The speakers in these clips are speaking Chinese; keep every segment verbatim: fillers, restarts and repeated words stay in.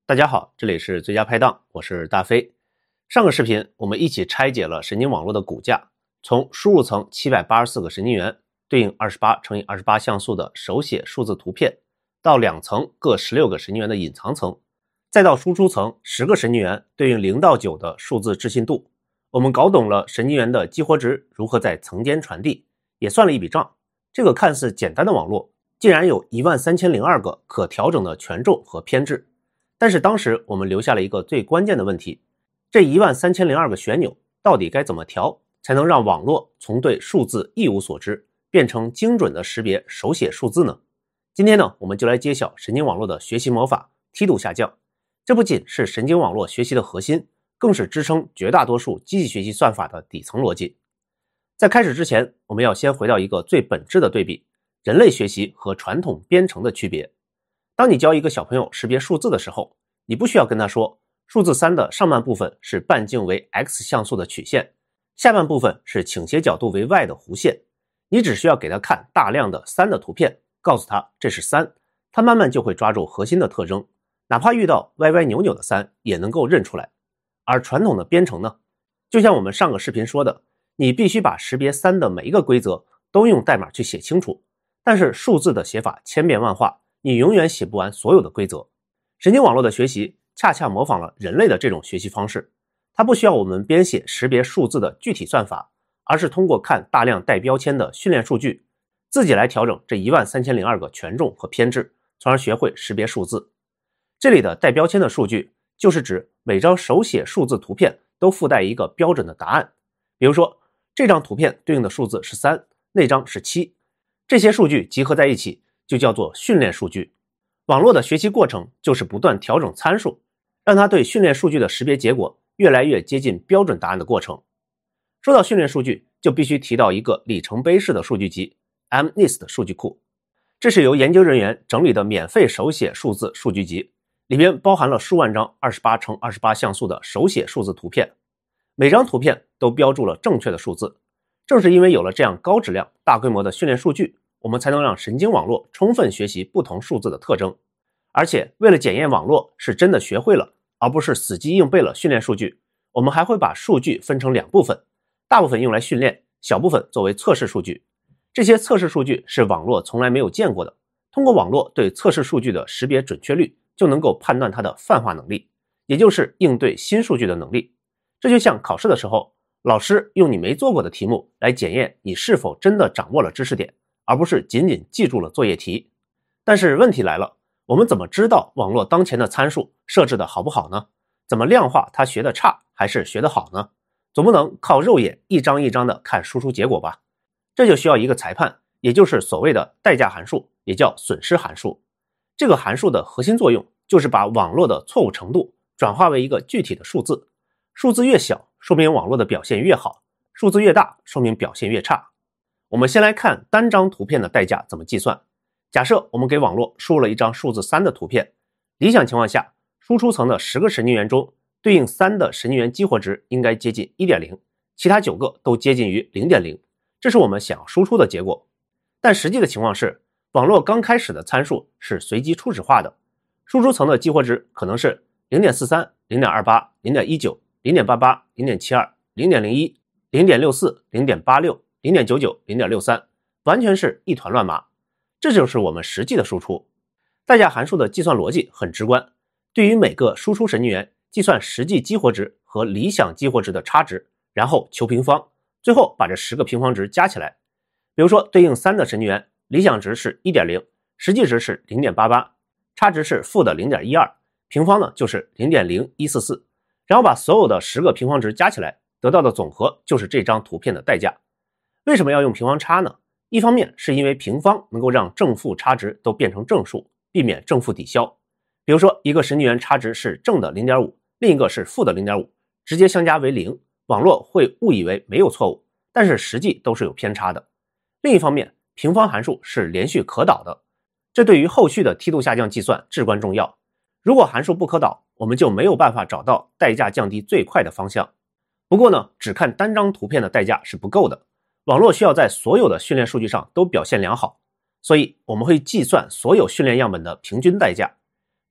大家好，这里是最佳拍档，我是大飞。上个视频我们一起拆解了神经网络的骨架，从输入层七百八十四个神经元对应二十八乘以二十八像素的手写数字图片，到两层各十六个神经元的隐藏层，再到输出层十个神经元对应零到九的数字置信度。我们搞懂了神经元的激活值如何在层间传递，也算了一笔账。这个看似简单的网络竟然有一万三千零二个可调整的权重和偏置。但是当时我们留下了一个最关键的问题，这一万三千零二个旋钮到底该怎么调，才能让网络从对数字一无所知变成精准的识别手写数字呢？今天呢，我们就来揭晓神经网络的学习魔法梯度下降。这不仅是神经网络学习的核心，更是支撑绝大多数机器学习算法的底层逻辑。在开始之前，我们要先回到一个最本质的对比，人类学习和传统编程的区别。当你教一个小朋友识别数字的时候，你不需要跟他说数字三的上半部分是半径为 X 像素的曲线，下半部分是倾斜角度为 Y 的弧线。你只需要给他看大量的三的图片，告诉他这是三，他慢慢就会抓住核心的特征，哪怕遇到歪歪扭扭的三也能够认出来。而传统的编程呢，就像我们上个视频说的，你必须把识别三的每一个规则都用代码去写清楚，但是数字的写法千变万化，你永远写不完所有的规则。神经网络的学习恰恰模仿了人类的这种学习方式，它不需要我们编写识别数字的具体算法，而是通过看大量带标签的训练数据，自己来调整这一万三千零二个权重和偏置，从而学会识别数字。这里的带标签的数据就是指每张手写数字图片都附带一个标准的答案，比如说这张图片对应的数字是三，那张是七，这些数据集合在一起就叫做训练数据。网络的学习过程就是不断调整参数，让它对训练数据的识别结果越来越接近标准答案的过程。说到训练数据，就必须提到一个里程碑式的数据集 M N I S T 数据库。这是由研究人员整理的免费手写数字数据集，里边包含了数万张二十八乘二十八像素的手写数字图片，每张图片都标注了正确的数字。正是因为有了这样高质量大规模的训练数据，我们才能让神经网络充分学习不同数字的特征。而且为了检验网络是真的学会了，而不是死记硬背了训练数据，我们还会把数据分成两部分，大部分用来训练，小部分作为测试数据。这些测试数据是网络从来没有见过的，通过网络对测试数据的识别准确率，就能够判断它的泛化能力，也就是应对新数据的能力。这就像考试的时候，老师用你没做过的题目来检验你是否真的掌握了知识点，而不是仅仅记住了作业题。但是问题来了，我们怎么知道网络当前的参数设置的好不好呢？怎么量化它学的差还是学的好呢？总不能靠肉眼一张一张的看输出结果吧？这就需要一个裁判，也就是所谓的代价函数，也叫损失函数。这个函数的核心作用就是把网络的错误程度转化为一个具体的数字，数字越小说明网络的表现越好，数字越大说明表现越差。我们先来看单张图片的代价怎么计算。假设我们给网络输入了一张数字三的图片，理想情况下，输出层的十个神经元中，对应三的神经元激活值应该接近 一点零， 其他九个都接近于 零点零， 这是我们想要输出的结果。但实际的情况是，网络刚开始的参数是随机初始化的，输出层的激活值可能是 零点四三、零点二八、零点一九、零点八八、零点七二、零点零一、零点六四、零点八六、零点九九、零点六三， 完全是一团乱麻。这就是我们实际的输出。代价函数的计算逻辑很直观，对于每个输出神经元计算实际激活值和理想激活值的差值，然后求平方，最后把这十个平方值加起来。比如说对应三的神经元，理想值是 一点零， 实际值是 零点八八， 差值是负的 零点一二， 平方呢就是 零点零一四四， 然后把所有的十个平方值加起来，得到的总和就是这张图片的代价。为什么要用平方差呢？一方面是因为平方能够让正负差值都变成正数，避免正负抵消。比如说一个神经元差值是正的 零点五， 另一个是负的 零点五， 直接相加为零，网络会误以为没有错误，但是实际都是有偏差的。另一方面，平方函数是连续可导的，这对于后续的梯度下降计算至关重要。如果函数不可导，我们就没有办法找到代价降低最快的方向。不过呢，只看单张图片的代价是不够的，网络需要在所有的训练数据上都表现良好，所以我们会计算所有训练样本的平均代价。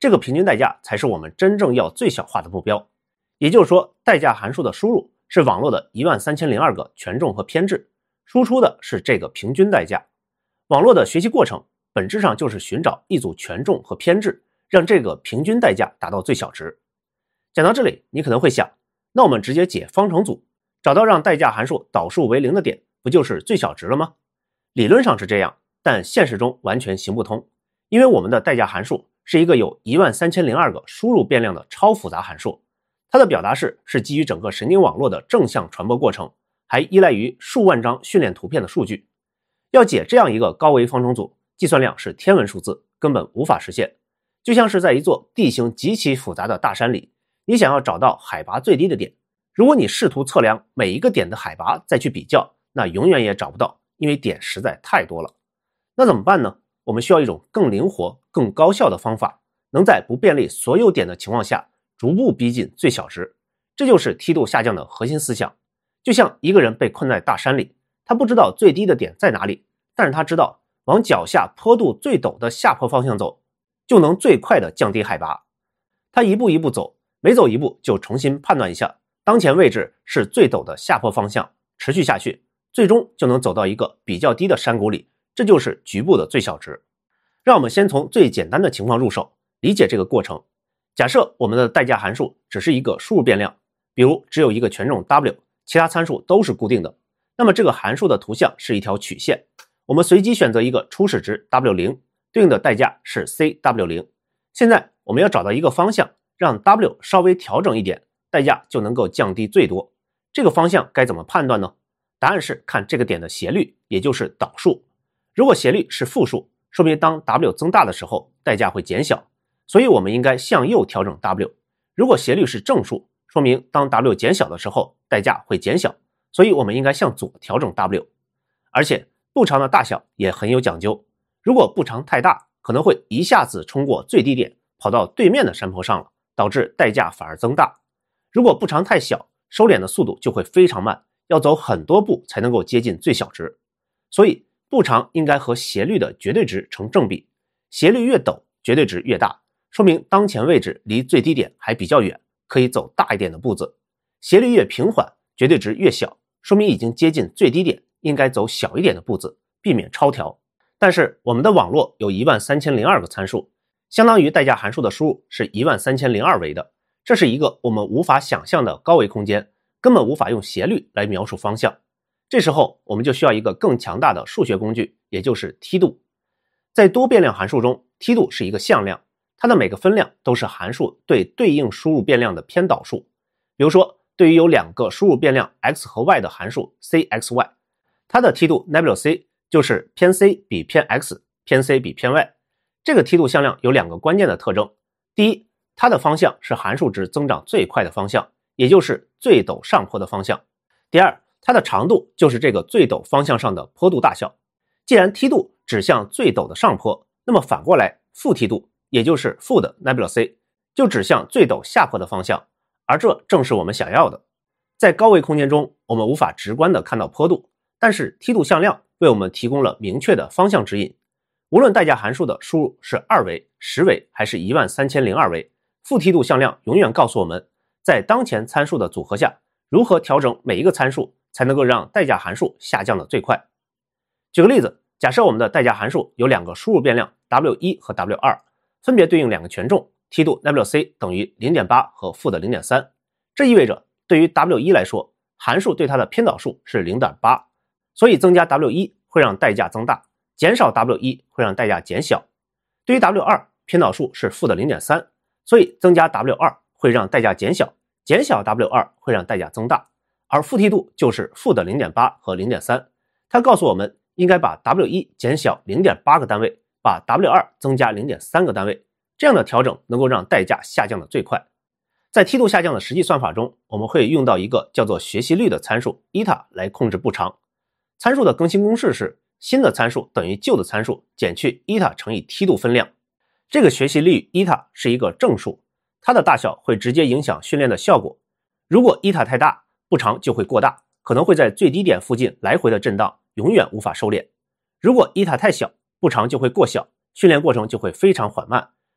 这个平均代价才是我们真正要最小化的目标。也就是说，代价函数的输入是网络的一万三千零二个权重和偏置，输出的是这个平均代价。网络的学习过程本质上就是寻找一组权重和偏置，让这个平均代价达到最小值。讲到这里，你可能会想，那我们直接解方程组，找到让代价函数导数为零的点，不就是最小值了吗？理论上是这样，但现实中完全行不通，因为我们的代价函数是一个有一万三千零二个输入变量的超复杂函数，它的表达式是基于整个神经网络的正向传播过程，还依赖于数万张训练图片的数据。要解这样一个高维方程组，计算量是天文数字，根本无法实现。就像是在一座地形极其复杂的大山里，你想要找到海拔最低的点，如果你试图测量每一个点的海拔再去比较，那永远也找不到，因为点实在太多了。那怎么办呢？我们需要一种更灵活、更高效的方法，能在不便利所有点的情况下逐步逼近最小值。这就是梯度下降的核心思想。就像一个人被困在大山里，他不知道最低的点在哪里，但是他知道往脚下坡度最陡的下坡方向走，就能最快的降低海拔。他一步一步走，每走一步就重新判断一下当前位置是最陡的下坡方向，持续下去，最终就能走到一个比较低的山谷里，这就是局部的最小值。让我们先从最简单的情况入手，理解这个过程。假设我们的代价函数只是一个输入变量，比如只有一个权重 W， 其他参数都是固定的，那么这个函数的图像是一条曲线，我们随机选择一个初始值 W 零， 对应的代价是 C W 零。 现在我们要找到一个方向，让 W 稍微调整一点，代价就能够降低最多。这个方向该怎么判断呢？答案是看这个点的斜率，也就是导数。如果斜率是负数，说明当 W 增大的时候，代价会减小，所以我们应该向右调整 W。 如果斜率是正数，说明当 W 减小的时候，代价会减小，所以我们应该向左调整 W。 而且步长的大小也很有讲究，如果步长太大，可能会一下子冲过最低点，跑到对面的山坡上了，导致代价反而增大。如果步长太小，收敛的速度就会非常慢，要走很多步才能够接近最小值。所以步长应该和斜率的绝对值成正比，斜率越陡，绝对值越大，说明当前位置离最低点还比较远，可以走大一点的步子。斜率越平缓，绝对值越小，说明已经接近最低点，应该走小一点的步子，避免超调。但是我们的网络有一万三千零二个参数，相当于代价函数的输入是一万三千零二维的，这是一个我们无法想象的高维空间，根本无法用斜率来描述方向。这时候我们就需要一个更强大的数学工具，也就是梯度。在多变量函数中，梯度是一个向量，它的每个分量都是函数对对应输入变量的偏导数。比如说，对于有两个输入变量 x 和 y 的函数 cxy， 它的梯度 W C 就是偏 c 比偏 x， 偏 c 比偏 y。 这个梯度向量有两个关键的特征。第一，它的方向是函数值增长最快的方向，也就是最陡上坡的方向。第二，它的长度就是这个最陡方向上的坡度大小。既然梯度指向最陡的上坡，那么反过来负梯度，也就是负的 W C， 就指向最陡下坡的方向，而这正是我们想要的。在高维空间中，我们无法直观地看到坡度，但是梯度向量为我们提供了明确的方向指引。无论代价函数的输入是二维、十维还是一万三千零二维，负梯度向量永远告诉我们，在当前参数的组合下，如何调整每一个参数才能够让代价函数下降的最快。举个例子，假设我们的代价函数有两个输入变量 W 一 和 W 二， 分别对应两个权重，梯度 W C 等于 零点八 和负的 零点三。 这意味着对于 W 一 来说，函数对它的偏导数是 零点八， 所以增加 W 一 会让代价增大，减少 W 一 会让代价减小。对于 W 二， 偏导数是负的 零点三， 所以增加 W 二 会让代价减小，减小 W 二 会让代价增大。而负梯度就是负的 零点八 和 零点三， 它告诉我们应该把 W 一 减小 零点八 个单位，把 W 二 增加 零点三 个单位，这样的调整能够让代价下降的最快。在梯度下降的实际算法中，我们会用到一个叫做学习率的参数 伊塔 来控制步长。参数的更新公式是新的参数等于旧的参数减去伊塔乘以梯度分量。这个学习率伊塔是一个正数，它的大小会直接影响训练的效果。如果伊塔太大，步长就会过大，可能会在最低点附近来回的震荡，永远无法收敛。如果伊塔太小，步长就会过小，训练过程就会非常缓慢，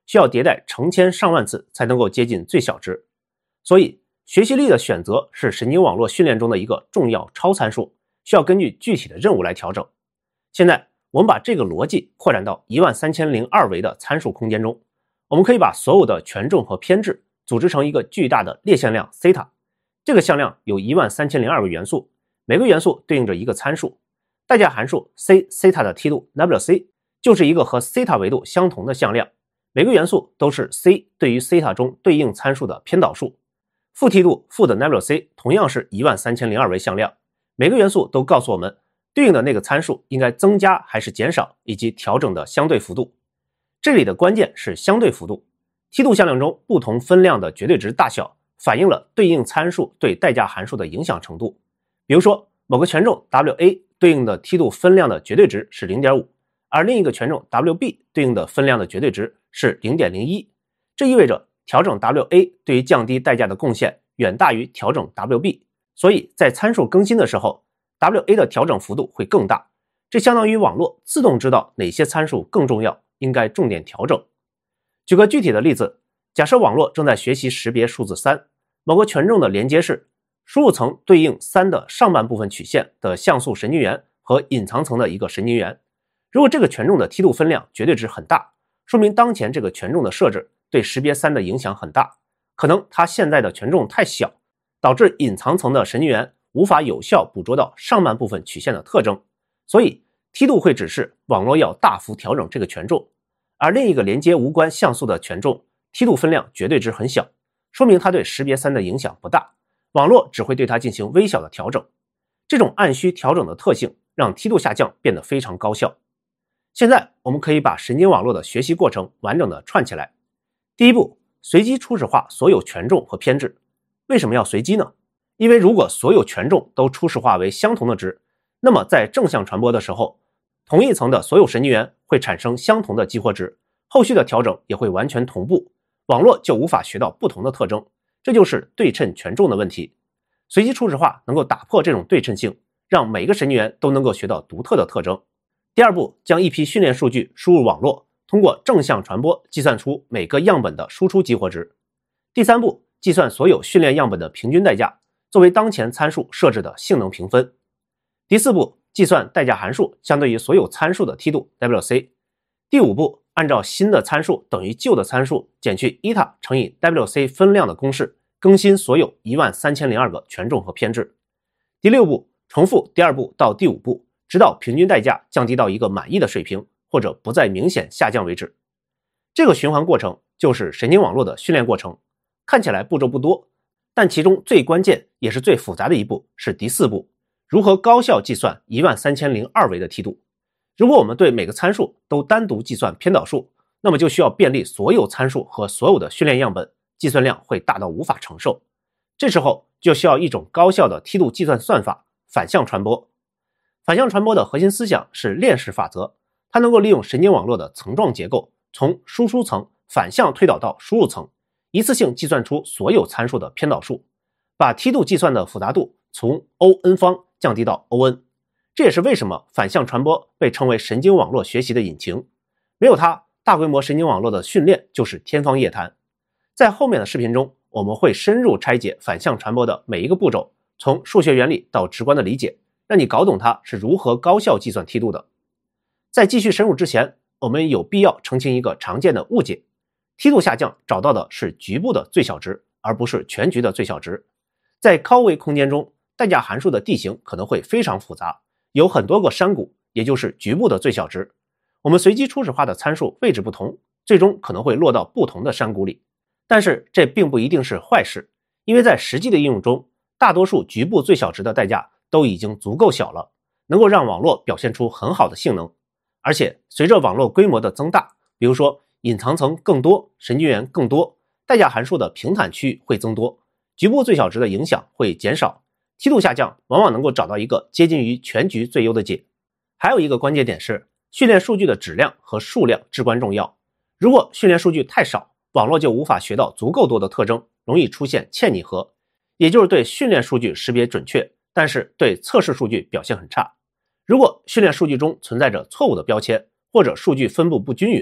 需要迭代成千上万次才能够接近最小值。所以学习力的选择是神经网络训练中的一个重要超参数，需要根据具体的任务来调整。现在我们把这个逻辑扩展到一万三千零二维的参数空间中，我们可以把所有的权重和偏置组织成一个巨大的列向量西塔。这个向量有一万三千零二个元素，每个元素对应着一个参数。代价函数 c 西塔的梯度 W C 就是一个和西塔维度相同的向量，每个元素都是 c 对于西塔中对应参数的偏导数。负梯度负的 W C 同样是一万三千零二维向量，每个元素都告诉我们对应的那个参数应该增加还是减少，以及调整的相对幅度。这里的关键是相对幅度。梯度向量中不同分量的绝对值大小反映了对应参数对代价函数的影响程度。比如说某个权重 W A 对应的梯度分量的绝对值是 零点五， 而另一个权重 W B 对应的分量的绝对值是 零点零一。 这意味着调整 W A 对于降低代价的贡献远大于调整 W B， 所以在参数更新的时候 W A 的调整幅度会更大，这相当于网络自动知道哪些参数更重要，应该重点调整。举个具体的例子，假设网络正在学习识别数字三，某个权重的连接是输入层对应三的上半部分曲线的像素神经元和隐藏层的一个神经元。如果这个权重的梯度分量绝对值很大，说明当前这个权重的设置对识别三的影响很大，可能它现在的权重太小，导致隐藏层的神经元无法有效捕捉到上半部分曲线的特征，所以梯度会指示网络要大幅调整这个权重。而另一个连接无关像素的权重梯度分量绝对值很小，说明它对识别三的影响不大，网络只会对它进行微小的调整。这种按需调整的特性让梯度下降变得非常高效。现在我们可以把神经网络的学习过程完整的串起来。第一步，随机初始化所有权重和偏置。为什么要随机呢？因为如果所有权重都初始化为相同的值，那么在正向传播的时候，同一层的所有神经元会产生相同的激活值，后续的调整也会完全同步，网络就无法学到不同的特征，这就是对称权重的问题。随机初始化能够打破这种对称性，让每个神经元都能够学到独特的特征。第二步，将一批训练数据输入网络，通过正向传播计算出每个样本的输出激活值。第三步，计算所有训练样本的平均代价，作为当前参数设置的性能评分。第四步，计算代价函数相对于所有参数的梯度 W C。 第五步，按照新的参数等于旧的参数减去 伊塔乘以 W C 分量的公式，更新所有一万三千零二个权重和偏置。第六步，重复第二步到第五步，直到平均代价降低到一个满意的水平，或者不再明显下降为止。这个循环过程就是神经网络的训练过程，看起来步骤不多，但其中最关键也是最复杂的一步是第四步，如何高效计算一万三千零二维的梯度。如果我们对每个参数都单独计算偏导数，那么就需要便利所有参数和所有的训练样本，计算量会大到无法承受。这时候就需要一种高效的梯度计算算法——反向传播。反向传播的核心思想是链式法则，它能够利用神经网络的层状结构，从输出层反向推导到输入层，一次性计算出所有参数的偏导数，把梯度计算的复杂度从 O N 方降低到 O N。 这也是为什么反向传播被称为神经网络学习的引擎，没有它，大规模神经网络的训练就是天方夜谭。在后面的视频中，我们会深入拆解反向传播的每一个步骤，从数学原理到直观的理解，让你搞懂它是如何高效计算梯度的。在继续深入之前，我们有必要澄清一个常见的误解：梯度下降找到的是局部的最小值，而不是全局的最小值。在高维空间中，代价函数的地形可能会非常复杂，有很多个山谷，也就是局部的最小值。我们随机初始化的参数位置不同，最终可能会落到不同的山谷里。但是这并不一定是坏事，因为在实际的应用中，大多数局部最小值的代价都已经足够小了，能够让网络表现出很好的性能。而且随着网络规模的增大，比如说隐藏层更多，神经元更多，代价函数的平坦区域会增多，局部最小值的影响会减少，梯度下降往往能够找到一个接近于全局最优的解。还有一个关键点是，训练数据的质量和数量至关重要。如果训练数据太少，网络就无法学到足够多的特征，容易出现嵌拟合，也就是对训练数据识别准确，但是对测试数据表现很差。如果训练数据中存在着错误的标签，或者数据分布不均匀，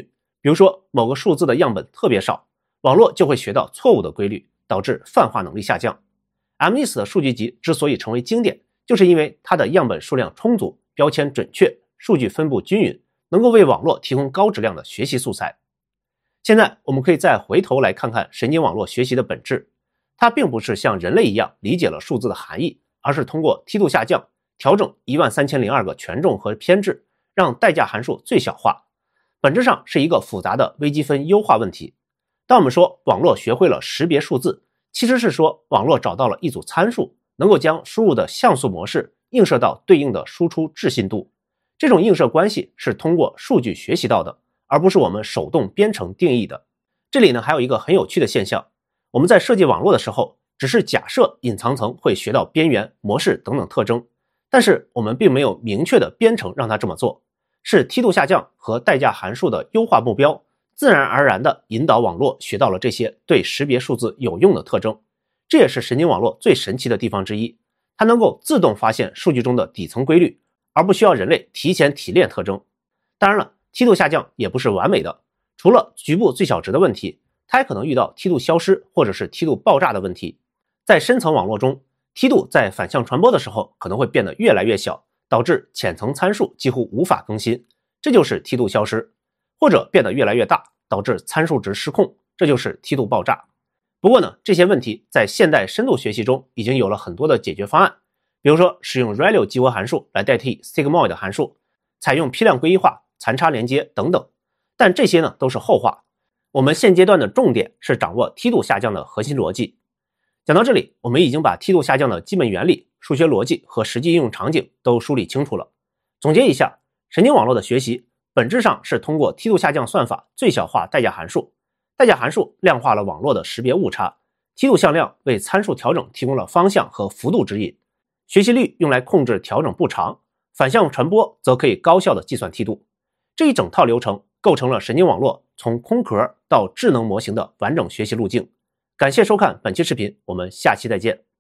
比如说某个数字的样本特别少，网络就会学到错误的规律，导致泛化能力下降。M N I S 的数据集之所以成为经典，就是因为它的样本数量充足，标签准确，数据分布均匀，能够为网络提供高质量的学习素材。现在我们可以再回头来看看神经网络学习的本质，它并不是像人类一样理解了数字的含义，而是通过梯度下降调整一万三千零二个权重和偏置，让代价函数最小化。本质上是一个复杂的微积分优化问题。当我们说网络学会了识别数字，其实是说网络找到了一组参数，能够将输入的像素模式映射到对应的输出置信度。这种映射关系是通过数据学习到的，而不是我们手动编程定义的。这里呢还有一个很有趣的现象，我们在设计网络的时候，只是假设隐藏层会学到边缘、模式等等特征，但是我们并没有明确的编程让它这么做，是梯度下降和代价函数的优化目标自然而然地引导网络学到了这些对识别数字有用的特征。这也是神经网络最神奇的地方之一，它能够自动发现数据中的底层规律，而不需要人类提前提炼特征。当然了，梯度下降也不是完美的，除了局部最小值的问题，它还可能遇到梯度消失或者是梯度爆炸的问题。在深层网络中，梯度在反向传播的时候可能会变得越来越小，导致浅层参数几乎无法更新，这就是梯度消失，或者变得越来越大，导致参数值失控，这就是梯度爆炸。不过呢，这些问题在现代深度学习中已经有了很多的解决方案，比如说使用 ReLU 激活函数来代替 Sigmoid 函数，采用批量归一化、残差连接等等。但这些呢都是后话，我们现阶段的重点是掌握梯度下降的核心逻辑。讲到这里，我们已经把梯度下降的基本原理、数学逻辑和实际应用场景都梳理清楚了。总结一下，神经网络的学习本质上是通过梯度下降算法最小化代价函数，代价函数量化了网络的识别误差，梯度向量为参数调整提供了方向和幅度指引，学习率用来控制调整步长，反向传播则可以高效的计算梯度。这一整套流程构成了神经网络从空壳到智能模型的完整学习路径。感谢收看本期视频，我们下期再见。